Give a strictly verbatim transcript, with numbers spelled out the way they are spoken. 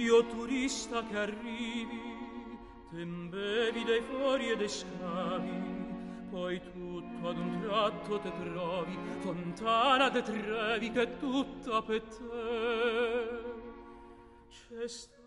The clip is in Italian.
figlio turista che arrivi, t'imbevi dei fori e dei scavi, poi tutto ad un tratto te trovi, fontana de Trevi che è tutta per te. C'è